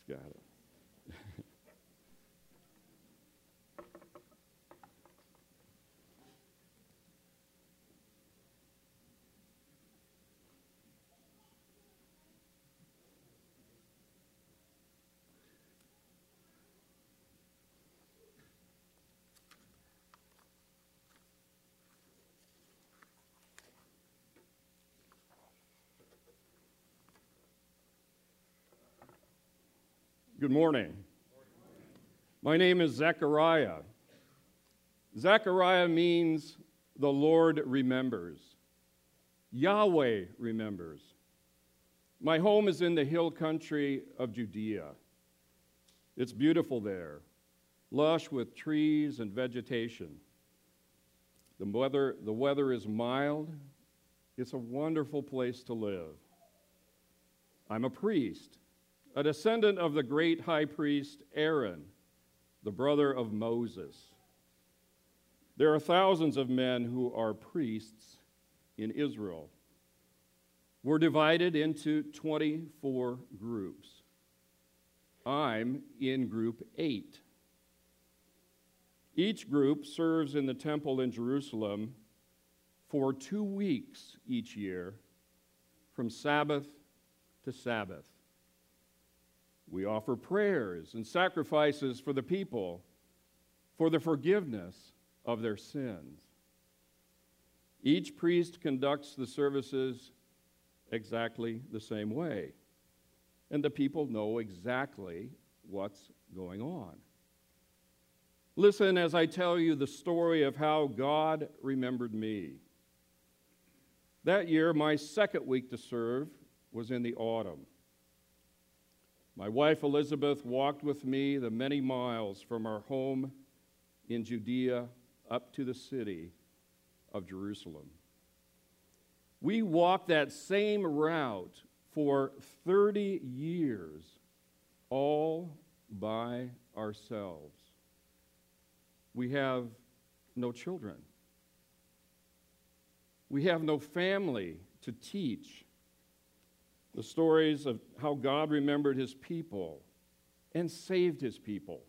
He's got it. Good morning. My name is Zechariah. Zechariah means the Lord remembers. Yahweh remembers. My home is in the hill country of Judea. It's beautiful there, lush with trees and vegetation. The weather is mild. It's a wonderful place to live. I'm a priest, a descendant of the great high priest Aaron, the brother of Moses. There are thousands of men who are priests in Israel. We're divided into 24 groups. I'm in group 8. Each group serves in the temple in Jerusalem for 2 weeks each year, from Sabbath to Sabbath. We offer prayers and sacrifices for the people, for the forgiveness of their sins. Each priest conducts the services exactly the same way, and the people know exactly what's going on. Listen as I tell you the story of how God remembered me. That year, my second week to serve was in the autumn. My wife Elizabeth walked with me the many miles from our home in Judea up to the city of Jerusalem. We walked that same route for 30 years, all by ourselves. We have no children. We have no family to teach the stories of how God remembered his people and saved his people.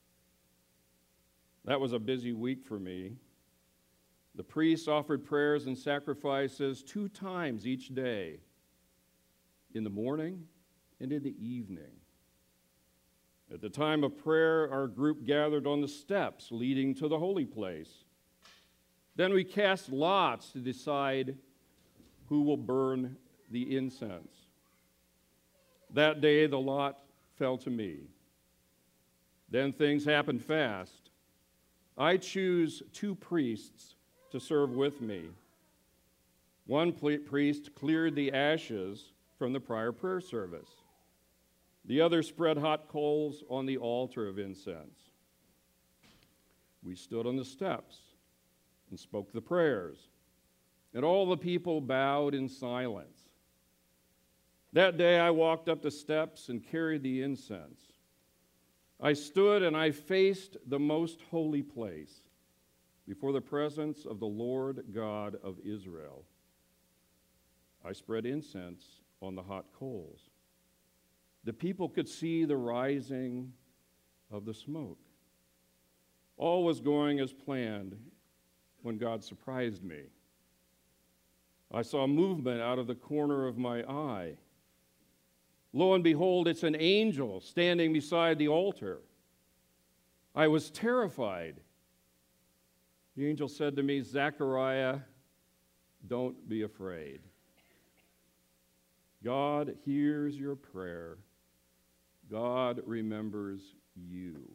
That was a busy week for me. The priests offered prayers and sacrifices 2 times each day, in the morning and in the evening. At the time of prayer, our group gathered on the steps leading to the holy place. Then we cast lots to decide who will burn the incense. That day, the lot fell to me. Then things happened fast. I choose 2 priests to serve with me. One priest cleared the ashes from the prior prayer service. The other spread hot coals on the altar of incense. We stood on the steps and spoke the prayers, and all the people bowed in silence. That day I walked up the steps and carried the incense. I stood and I faced the most holy place before the presence of the Lord God of Israel. I spread incense on the hot coals. The people could see the rising of the smoke. All was going as planned when God surprised me. I saw movement out of the corner of my eye. Lo and behold, it's an angel standing beside the altar. I was terrified. The angel said to me, "Zechariah, don't be afraid. God hears your prayer. God remembers you."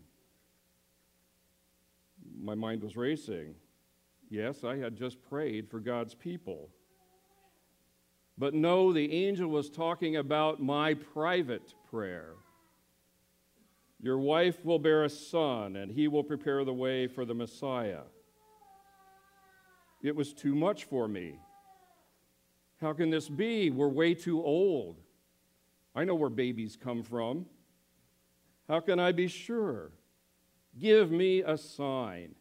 My mind was racing. Yes, I had just prayed for God's people. But no, the angel was talking about my private prayer. Your wife will bear a son, and he will prepare the way for the Messiah. It was too much for me. How can this be? We're way too old. I know where babies come from. How can I be sure? Give me a sign.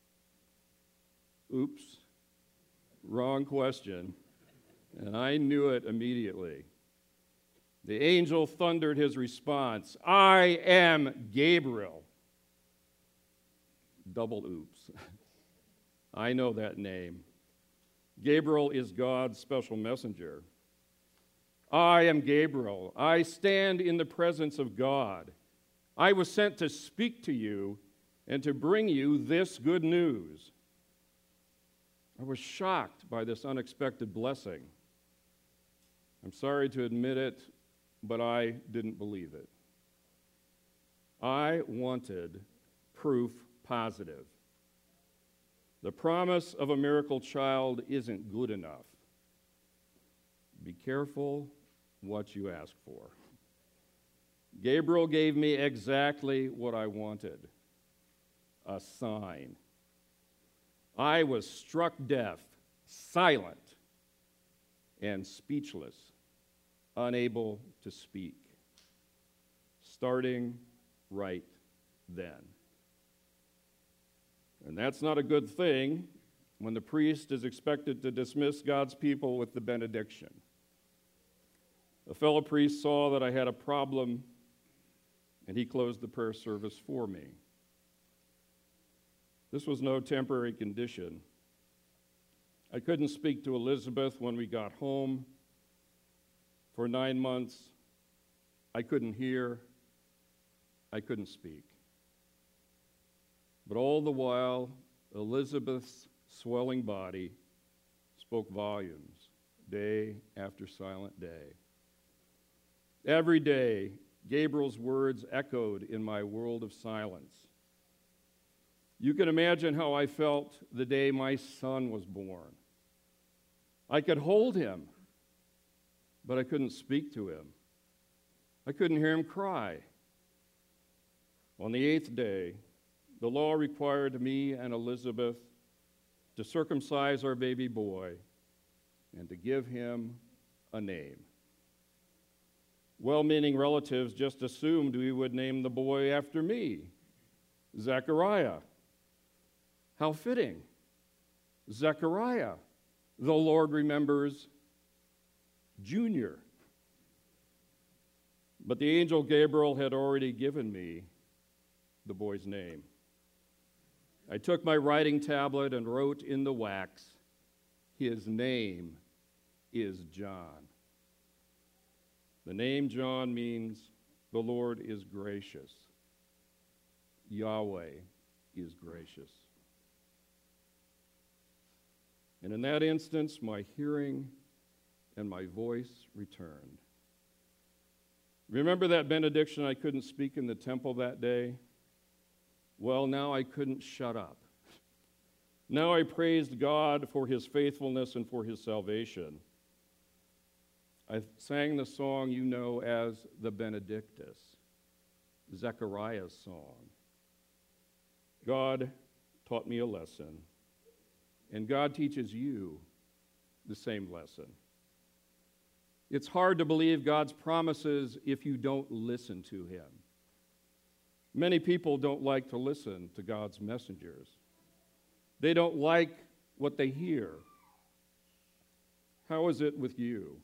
Oops, wrong question. And I knew it immediately. The angel thundered his response, "I am Gabriel." Double oops. I know that name. Gabriel is God's special messenger. I am Gabriel. I stand in the presence of God. I was sent to speak to you and to bring you this good news. I was shocked by this unexpected blessing. I'm sorry to admit it, but I didn't believe it. I wanted proof positive. The promise of a miracle child isn't good enough. Be careful what you ask for. Gabriel gave me exactly what I wanted: a sign. I was struck deaf, silent, and speechless, unable to speak, starting right then. And that's not a good thing when the priest is expected to dismiss God's people with the benediction. A fellow priest saw that I had a problem, and he closed the prayer service for me. This was no temporary condition. I couldn't speak to Elizabeth when we got home. For 9 months, I couldn't hear, I couldn't speak. But all the while, Elizabeth's swelling body spoke volumes, day after silent day. Every day, Gabriel's words echoed in my world of silence. You can imagine how I felt the day my son was born. I could hold him, but I couldn't speak to him. I couldn't hear him cry. On the 8th day, the law required me and Elizabeth to circumcise our baby boy and to give him a name. Well-meaning relatives just assumed we would name the boy after me, Zechariah. How fitting. Zechariah, the Lord remembers Junior. But the angel Gabriel had already given me the boy's name. I took my writing tablet and wrote in the wax, "His name is John." The name John means the Lord is gracious. Yahweh is gracious. And in that instance, my hearing and my voice returned. Remember that benediction I couldn't speak in the temple that day? Well, now I couldn't shut up. Now I praised God for his faithfulness and for his salvation. I sang the song you know as the Benedictus, Zechariah's song. God taught me a lesson, and God teaches you the same lesson. It's hard to believe God's promises if you don't listen to him. Many people don't like to listen to God's messengers. They don't like what they hear. How is it with you?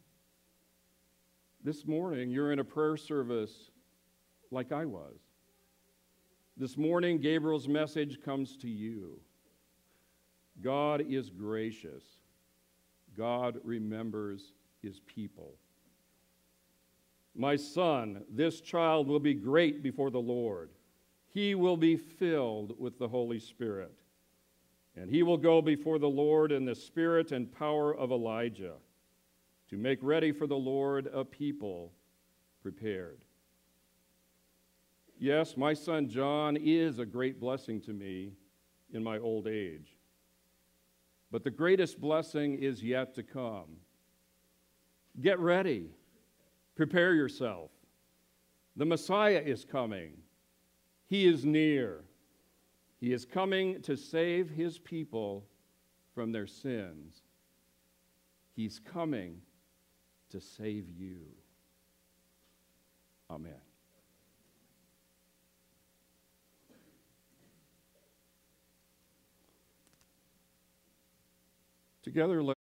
This morning, you're in a prayer service like I was. This morning, Gabriel's message comes to you. God is gracious. God remembers his people. My son, this child will be great before the Lord. He will be filled with the Holy Spirit. And he will go before the Lord in the spirit and power of Elijah to make ready for the Lord a people prepared. Yes, my son John is a great blessing to me in my old age. But the greatest blessing is yet to come. Get ready. Prepare yourself. The Messiah is coming. He is near. He is coming to save his people from their sins. He's coming to save you. Amen. Together,